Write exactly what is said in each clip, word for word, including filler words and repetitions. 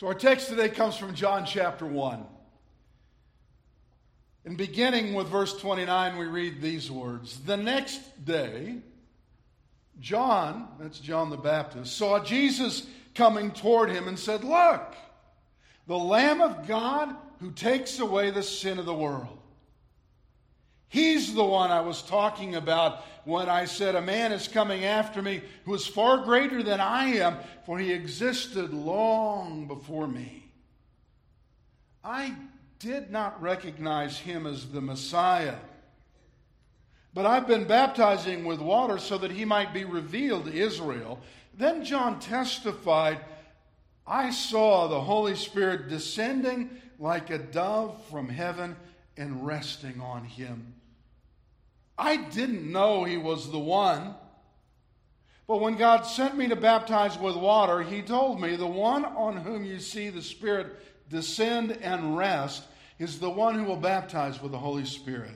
So our text today comes from John chapter one. And beginning with verse twenty-nine, we read these words. The next day, John, that's John the Baptist, saw Jesus coming toward him and said, "Look, the Lamb of God who takes away the sin of the world. He's the one I was talking about when I said, a man is coming after me who is far greater than I am, for he existed long before me. I did not recognize him as the Messiah, but I've been baptizing with water so that he might be revealed to Israel." Then John testified, "I saw the Holy Spirit descending like a dove from heaven and resting on him. I didn't know he was the one, but when God sent me to baptize with water, he told me, the one on whom you see the Spirit descend and rest is the one who will baptize with the Holy Spirit."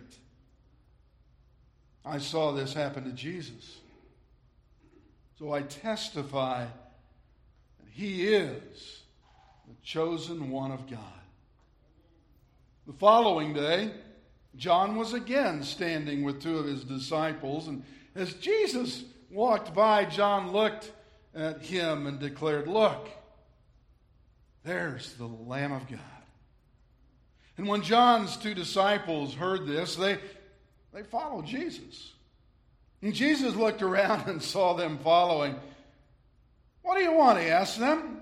I saw this happen to Jesus. So I testify that he is the chosen one of God. The following day, John was again standing with two of his disciples, and as Jesus walked by, John looked at him and declared, "Look, there's the Lamb of God." And when John's two disciples heard this, they, they followed Jesus. And Jesus looked around and saw them following. "What do you want?" he asked them.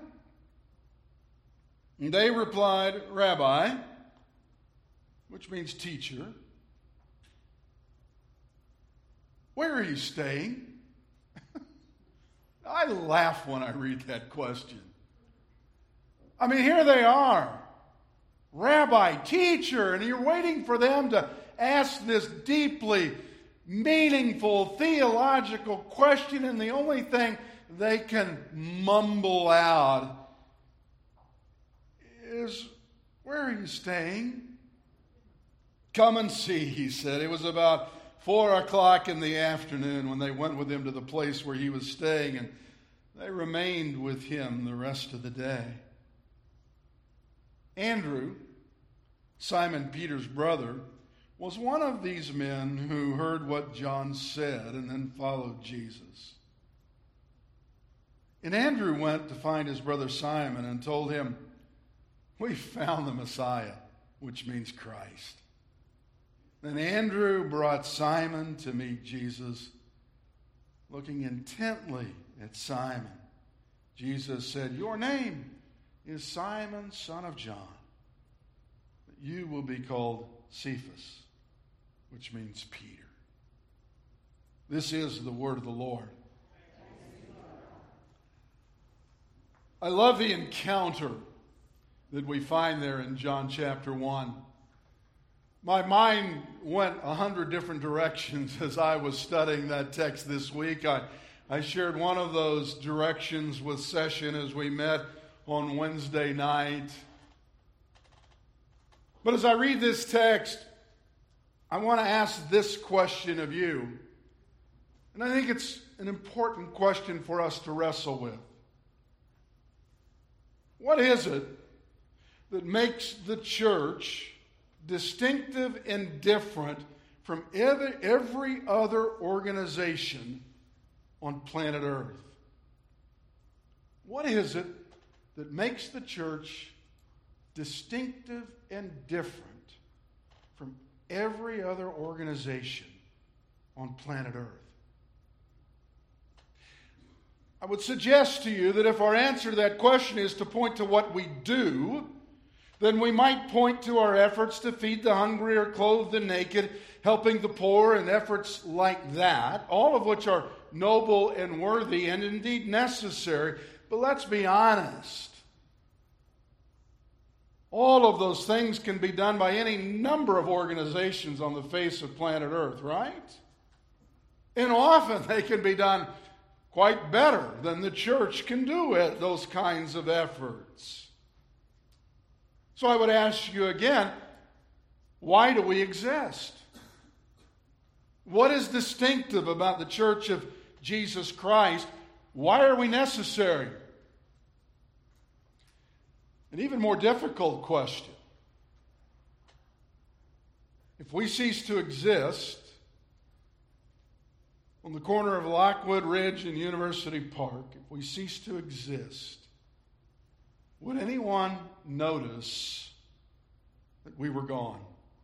And they replied, "Rabbi," which means teacher, "where are you staying?" I laugh when I read that question. I mean, here they are, rabbi, teacher, and you're waiting for them to ask this deeply meaningful theological question, and the only thing they can mumble out is, "Where are you staying?" "Come and see," he said. It was about four o'clock in the afternoon when they went with him to the place where he was staying, and they remained with him the rest of the day. Andrew, Simon Peter's brother, was one of these men who heard what John said and then followed Jesus. And Andrew went to find his brother Simon and told him, "We found the Messiah," which means Christ. Then Andrew brought Simon to meet Jesus. Looking intently at Simon, Jesus said, "Your name is Simon, son of John. But you will be called Cephas," which means Peter. This is the word of the Lord. I love the encounter that we find there in John chapter one. My mind went a hundred different directions as I was studying that text this week. I, I shared one of those directions with Session as we met on Wednesday night. But as I read this text, I want to ask this question of you. And I think it's an important question for us to wrestle with. What is it that makes the church distinctive and different from every, every other organization on planet Earth? What is it that makes the church distinctive and different from every other organization on planet Earth? I would suggest to you that if our answer to that question is to point to what we do, then we might point to our efforts to feed the hungry or clothe the naked, helping the poor, and efforts like that, all of which are noble and worthy and indeed necessary. But let's be honest. All of those things can be done by any number of organizations on the face of planet Earth, right? And often they can be done quite better than the church can do it, those kinds of efforts. So I would ask you again, why do we exist? What is distinctive about the Church of Jesus Christ? Why are we necessary? An even more difficult question. If we cease to exist on the corner of Lockwood Ridge and University Park, if we cease to exist, would anyone notice that we were gone?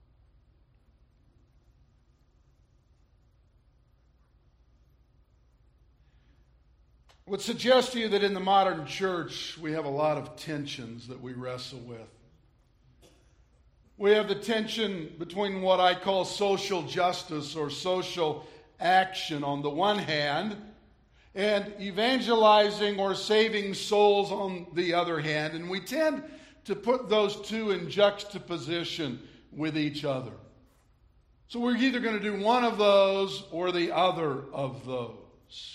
I would suggest to you that in the modern church, we have a lot of tensions that we wrestle with. We have the tension between what I call social justice or social action on the one hand, and evangelizing or saving souls on the other hand. And we tend to put those two in juxtaposition with each other. So we're either going to do one of those or the other of those.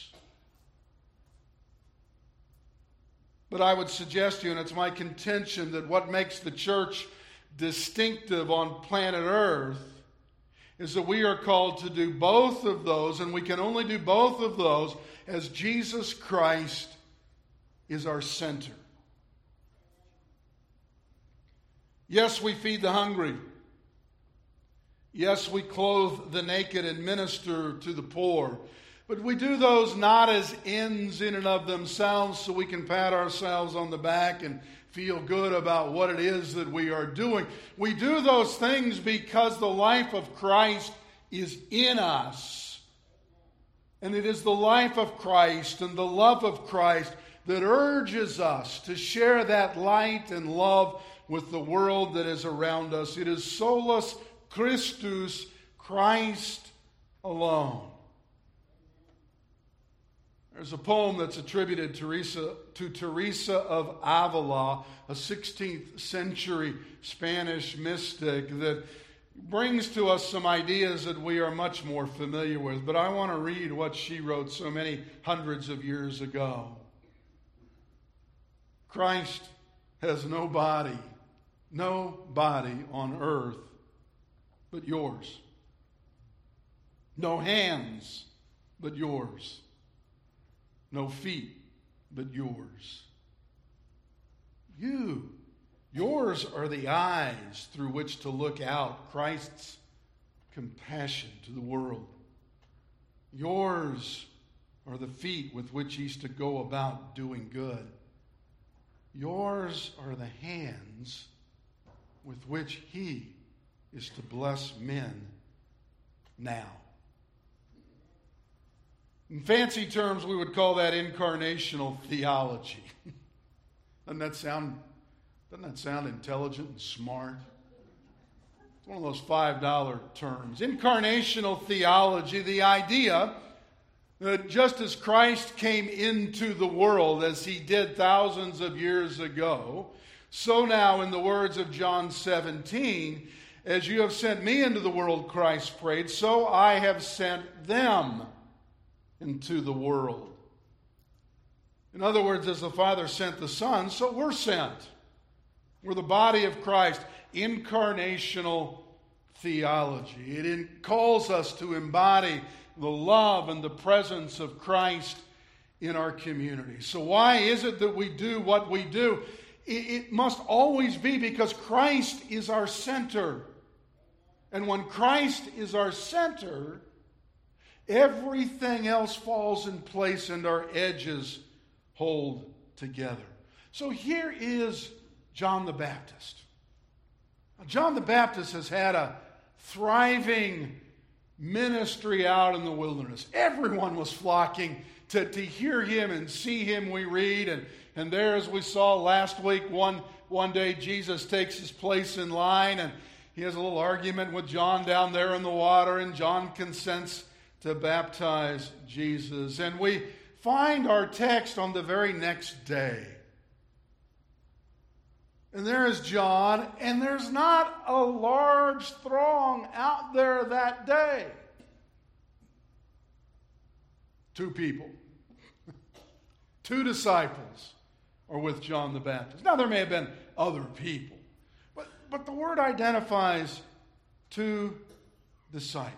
But I would suggest to you, and it's my contention, that what makes the church distinctive on planet Earth is that we are called to do both of those, and we can only do both of those as Jesus Christ is our center. Yes, we feed the hungry. Yes, we clothe the naked and minister to the poor. But we do those not as ends in and of themselves so we can pat ourselves on the back and feel good about what it is that we are doing. We do those things because the life of Christ is in us. And it is the life of Christ and the love of Christ that urges us to share that light and love with the world that is around us. It is solus Christus, Christ alone. There's a poem that's attributed Teresa, to Teresa of Avila, a sixteenth century Spanish mystic, that brings to us some ideas that we are much more familiar with. But I want to read what she wrote so many hundreds of years ago. Christ has no body, no body on earth but yours. No hands but yours. No feet but yours. You, yours are the eyes through which to look out Christ's compassion to the world. Yours are the feet with which he's to go about doing good. Yours are the hands with which he is to bless men now. In fancy terms, we would call that incarnational theology. Doesn't that sound, doesn't that sound intelligent and smart? It's one of those five dollar terms. Incarnational theology, the idea that just as Christ came into the world as he did thousands of years ago, so now in the words of John seventeen, as you have sent me into the world, Christ prayed, so I have sent them into the world. In other words, as the Father sent the Son, so we're sent. We're the body of Christ. Incarnational theology. It calls us to embody the love and the presence of Christ in our community. So why is it that we do what we do? It must always be because Christ is our center. And when Christ is our center, everything else falls in place and our edges hold together. So here is John the Baptist. Now, John the Baptist has had a thriving ministry out in the wilderness. Everyone was flocking to, to hear him and see him, we read. And, and there, as we saw last week, one, one day Jesus takes his place in line and he has a little argument with John down there in the water, and John consents to baptize Jesus. And we find our text on the very next day. And there is John, and there's not a large throng out there that day. Two people. Two disciples are with John the Baptist. Now, there may have been other people, but, but the word identifies two disciples.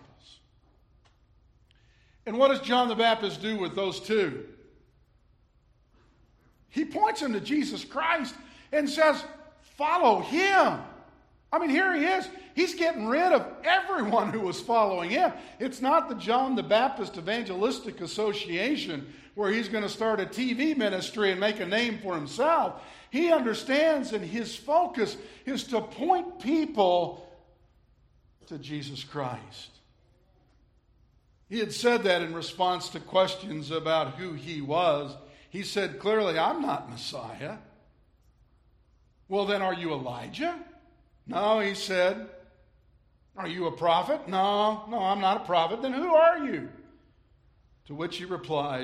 And what does John the Baptist do with those two? He points them to Jesus Christ and says, follow him. I mean, here he is. He's getting rid of everyone who was following him. It's not the John the Baptist Evangelistic Association where he's going to start a T V ministry and make a name for himself. He understands, and his focus is to point people to Jesus Christ. He had said that in response to questions about who he was. He said clearly, I'm not Messiah. Well, then are you Elijah? No, he said. Are you a prophet? No, no, I'm not a prophet. Then who are you? To which he replied,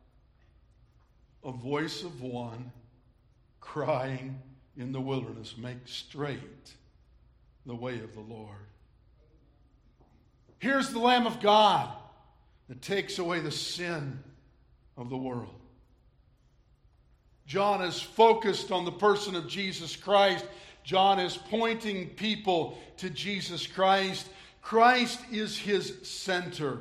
a voice of one crying in the wilderness, make straight the way of the Lord. Here's the Lamb of God that takes away the sin of the world. John is focused on the person of Jesus Christ. John is pointing people to Jesus Christ. Christ is his center.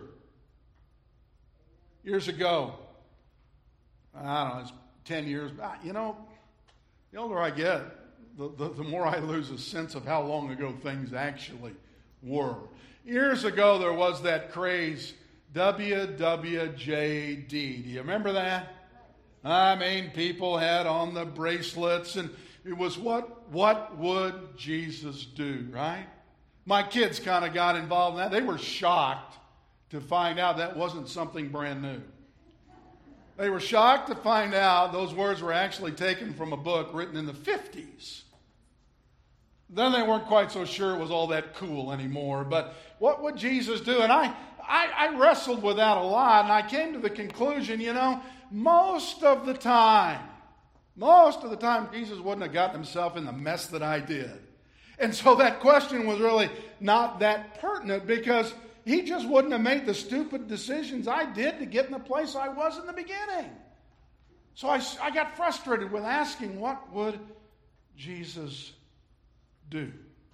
Years ago, I don't know, it's ten years, you know, the older I get, the, the, the more I lose a sense of how long ago things actually were. Years ago, there was that craze, W W J D. Do you remember that? I mean, people had on the bracelets, and it was what, what would Jesus do, right? My kids kind of got involved in that. They were shocked to find out that wasn't something brand new. They were shocked to find out those words were actually taken from a book written in the fifties. Then they weren't quite so sure it was all that cool anymore. But what would Jesus do? And I, I, I wrestled with that a lot, and I came to the conclusion, you know, most of the time, most of the time, Jesus wouldn't have gotten himself in the mess that I did. And so that question was really not that pertinent, because he just wouldn't have made the stupid decisions I did to get in the place I was in the beginning. So I, I got frustrated with asking, what would Jesus do?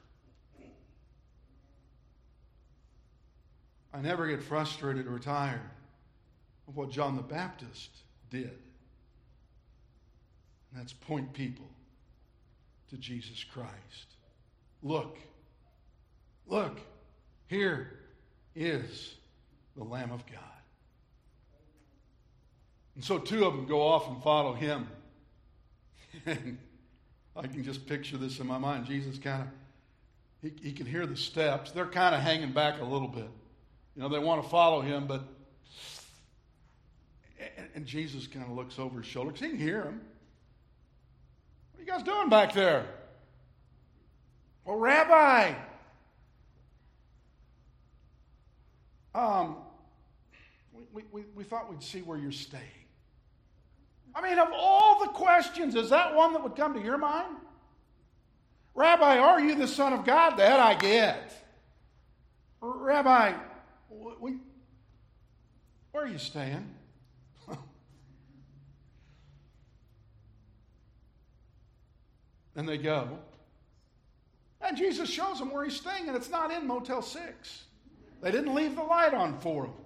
I never get frustrated or tired of what John the Baptist did. And that's point people to Jesus Christ. Look, look, here is the Lamb of God. And so two of them go off and follow him. And I can just picture this in my mind. Jesus kind of, he, he can hear the steps. They're kind of hanging back a little bit. You know, they want to follow him, but, and, and Jesus kind of looks over his shoulder, because he can hear him. What are you guys doing back there? Well, Rabbi, um, we, we, we thought we'd see where you're staying. I mean, of all the questions, is that one that would come to your mind? Rabbi, are you the Son of God? That I get. Rabbi, we, where are you staying? And they go. And Jesus shows them where he's staying, and it's not in Motel six. They didn't leave the light on for him.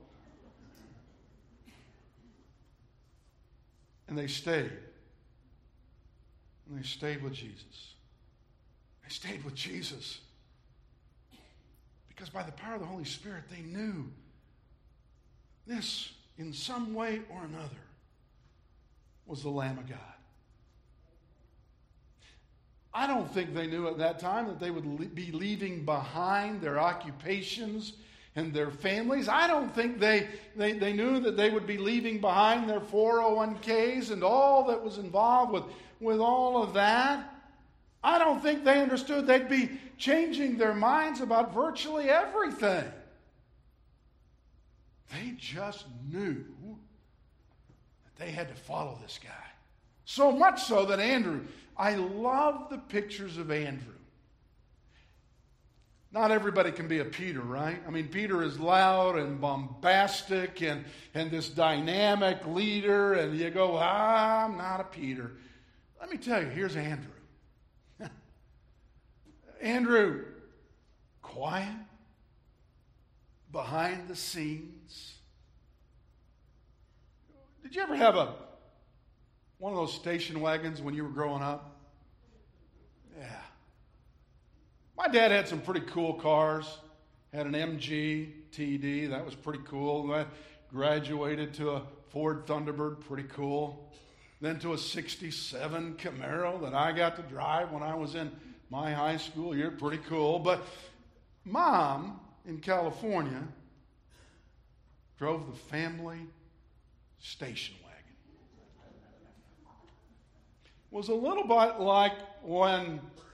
And they stayed. And they stayed with Jesus. They stayed with Jesus. Because by the power of the Holy Spirit, they knew this, in some way or another, was the Lamb of God. I don't think they knew at that time that they would be leaving behind their occupations and their families. I don't think they, they, they knew that they would be leaving behind their four oh one k's and all that was involved with, with all of that. I don't think they understood they'd be changing their minds about virtually everything. They just knew that they had to follow this guy. So much so that Andrew, I love the pictures of Andrew. Not everybody can be a Peter, right? I mean, Peter is loud and bombastic and, and this dynamic leader, and you go, ah, I'm not a Peter. Let me tell you, here's Andrew. Andrew, quiet, behind the scenes. Did you ever have a one of those station wagons when you were growing up? Yeah. My dad had some pretty cool cars. Had an M G T D, that was pretty cool. I graduated to a Ford Thunderbird, pretty cool. Then to a sixty-seven Camaro that I got to drive when I was in my high school year, pretty cool. But Mom in California drove the family station wagon. It was a little bit like when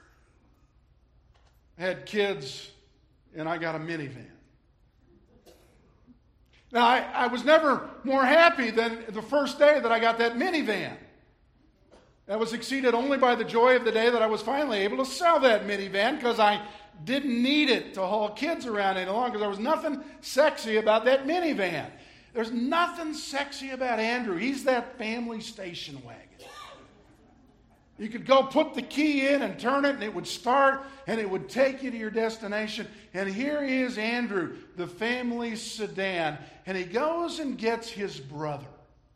I had kids and I got a minivan. Now, I, I was never more happy than the first day that I got that minivan. That was exceeded only by the joy of the day that I was finally able to sell that minivan, because I didn't need it to haul kids around any longer, because there was nothing sexy about that minivan. There's nothing sexy about Andrew. He's that family station wagon. You could go put the key in and turn it, and it would start, and it would take you to your destination. And here is Andrew, the family sedan, and he goes and gets his brother.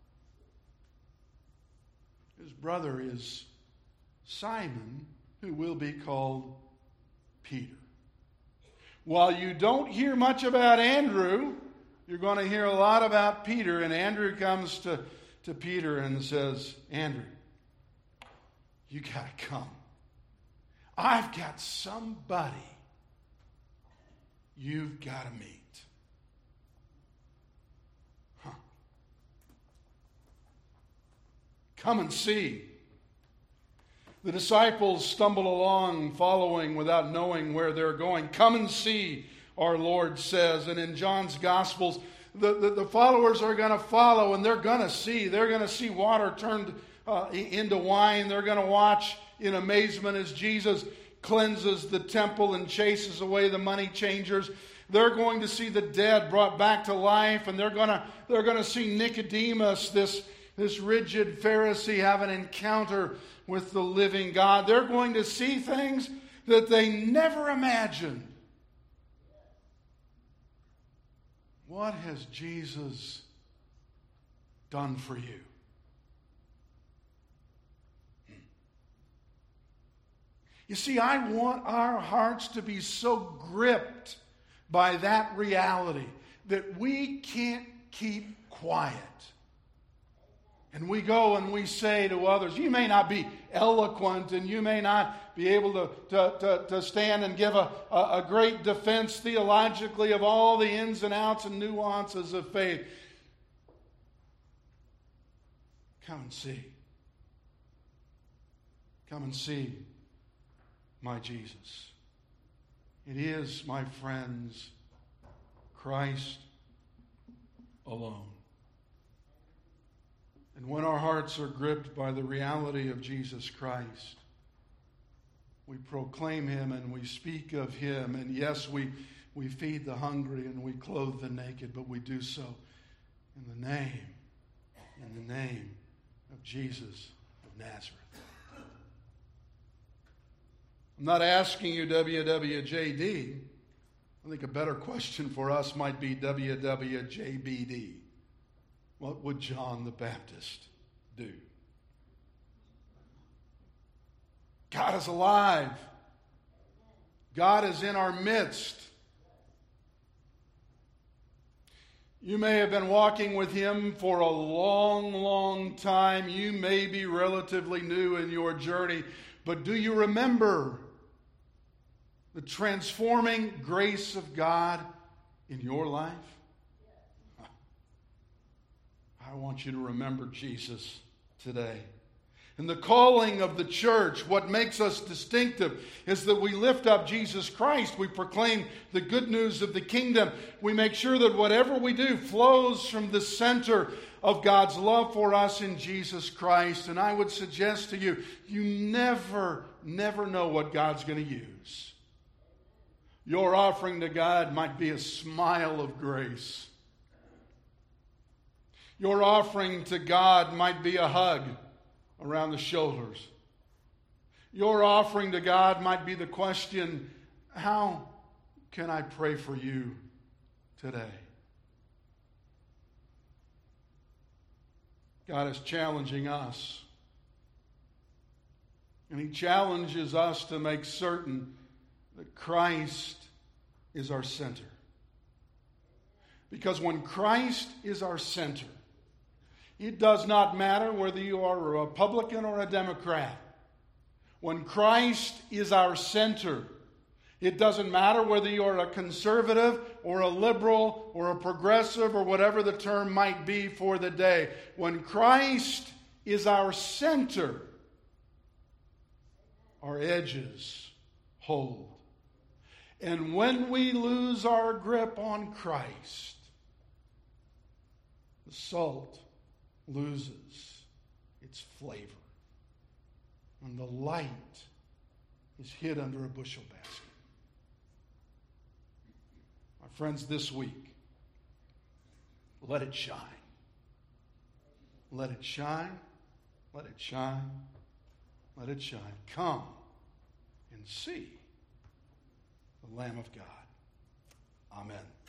His brother is Simon, who will be called Peter. While you don't hear much about Andrew, you're going to hear a lot about Peter. And Andrew comes to, to Peter and says, Andrew, you got to come. I've got somebody you've got to meet. Huh. Come and see. The disciples stumble along, following without knowing where they're going. Come and see, our Lord says. And in John's Gospels, the, the, the followers are going to follow, and they're going to see. They're going to see water turned Uh, into wine. They're going to watch in amazement as Jesus cleanses the temple and chases away the money changers. They're going to see the dead brought back to life, and they're going to they're going to see Nicodemus, this this rigid Pharisee, have an encounter with the living God. They're going to see things that they never imagined. What has Jesus done for you? You see, I want our hearts to be so gripped by that reality that we can't keep quiet. And we go and we say to others, you may not be eloquent and you may not be able to, to, to, to stand and give a, a, a great defense theologically of all the ins and outs and nuances of faith. Come and see. Come and see my Jesus. It is, my friends, Christ alone. And when our hearts are gripped by the reality of Jesus Christ, we proclaim Him and we speak of Him. And yes, we, we feed the hungry and we clothe the naked, but we do so in the name, in the name of Jesus of Nazareth. I'm not asking you W W J D. I think a better question for us might be W W J B D. What would John the Baptist do? God is alive. God is in our midst. You may have been walking with Him for a long, long time. You may be relatively new in your journey. But do you remember the transforming grace of God in your life? I want you to remember Jesus today. And the calling of the church, what makes us distinctive, is that we lift up Jesus Christ. We proclaim the good news of the kingdom. We make sure that whatever we do flows from the center of God's love for us in Jesus Christ. And I would suggest to you, you never, never know what God's going to use. Your offering to God might be a smile of grace. Your offering to God might be a hug around the shoulders. Your offering to God might be the question, how can I pray for you today? God is challenging us. And He challenges us to make certain that Christ is our center. Because when Christ is our center, it does not matter whether you are a Republican or a Democrat. When Christ is our center, it doesn't matter whether you're a conservative or a liberal or a progressive or whatever the term might be for the day. When Christ is our center, our edges hold. And when we lose our grip on Christ, the salt loses its flavor. And the light is hid under a bushel basket. My friends, this week, let it shine. Let it shine. Let it shine. Let it shine. Come and see the Lamb of God. Amen.